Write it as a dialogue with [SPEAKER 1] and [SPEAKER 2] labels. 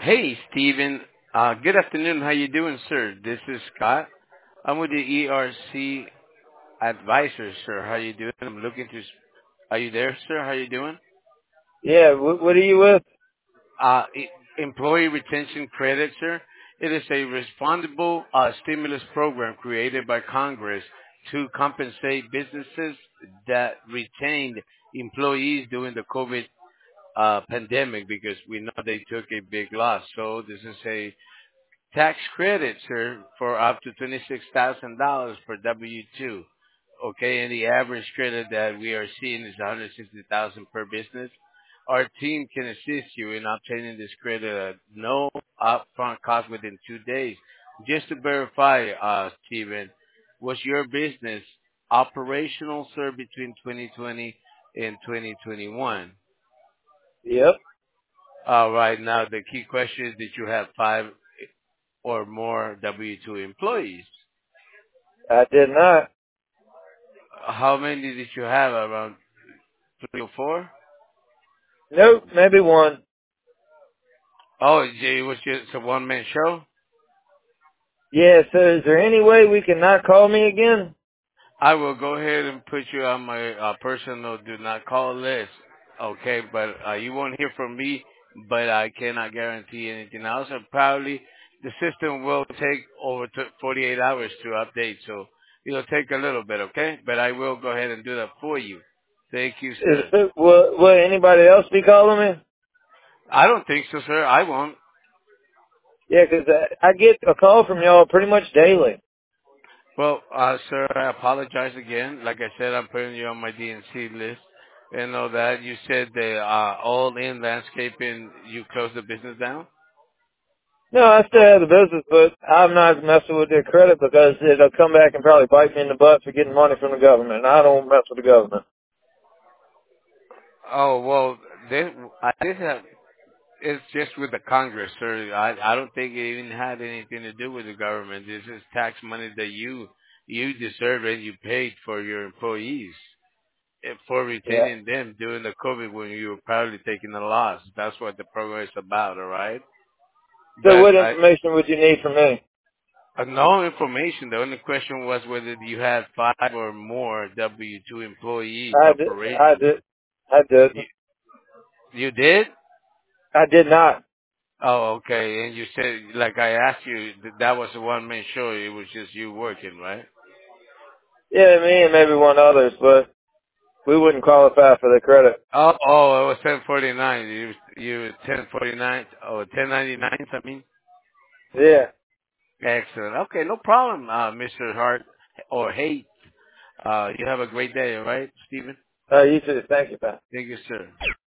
[SPEAKER 1] Hey, Steven. Good afternoon. How you doing, sir? This is Scott. I'm with the ERC Advisors, sir. How you doing? I'm looking to. Are you there, sir? How you doing?
[SPEAKER 2] Yeah, what are you with?
[SPEAKER 1] Employee retention credit, sir. It is a responsible stimulus program created by Congress to compensate businesses that retained employees during the COVID pandemic because we know they took a big loss. So this is a tax credit, sir, for up to $26,000 per W-2. Okay, and the average credit that we are seeing is 160,000 per business. Our team can assist you in obtaining this credit at no upfront cost within 2 days. Just to verify, Steven, was your business operational, sir, between 2020 and 2021?
[SPEAKER 2] Yep,
[SPEAKER 1] All right. Now the key question is: did you have five or more W-2 employees?
[SPEAKER 2] I did not.
[SPEAKER 1] How many did you have? Around three or four?
[SPEAKER 2] Nope, maybe one.
[SPEAKER 1] Oh, it was just a one-man show?
[SPEAKER 2] Yeah, so is there any way we can not call me again?
[SPEAKER 1] I will go ahead and put you on my personal do not call list. Okay, but you won't hear from me, but I cannot guarantee anything else. And probably the system will take over 48 hours to update, so it'll take a little bit, okay? But I will go ahead and do that for you. Thank you, sir.
[SPEAKER 2] Will anybody else be calling me?
[SPEAKER 1] I don't think so, sir. I won't.
[SPEAKER 2] Yeah, 'cause I get a call from y'all pretty much daily.
[SPEAKER 1] Well, sir, I apologize again. Like I said, I'm putting you on my DNC list. And know that you said the all in landscaping, you closed the business down?
[SPEAKER 2] No, I still
[SPEAKER 1] Oh,
[SPEAKER 2] have the business, but I'm not messing with their credit because it'll come back and probably bite me in the butt for getting money from the government. And I don't mess with the government.
[SPEAKER 1] oh well, this have, it's just with the Congress, sir. I don't think it even had anything to do with the government. This is tax money that you deserve and you paid for your employees. For
[SPEAKER 2] Yeah.
[SPEAKER 1] retaining them during the COVID when you were probably taking a loss. That's what the program is about, all right?
[SPEAKER 2] So
[SPEAKER 1] But
[SPEAKER 2] what information would you need from me?
[SPEAKER 1] no information. The only question was whether you had five or more W-2 employees
[SPEAKER 2] I did. I
[SPEAKER 1] operating.
[SPEAKER 2] did. I did.
[SPEAKER 1] You, you did?
[SPEAKER 2] I did not.
[SPEAKER 1] Oh, okay. And you said, like I asked you, that was a one-man show. It was just you working, right?
[SPEAKER 2] Yeah, me and maybe one others, but we wouldn't qualify for the credit.
[SPEAKER 1] Oh, it was 1049. You 1049 or 1099. I mean.
[SPEAKER 2] Yeah.
[SPEAKER 1] Excellent. Okay, no problem, Mr. Hart or Haight. You have a great day, all right, Stephen?
[SPEAKER 2] You too. Thank you, pal.
[SPEAKER 1] Thank you, sir.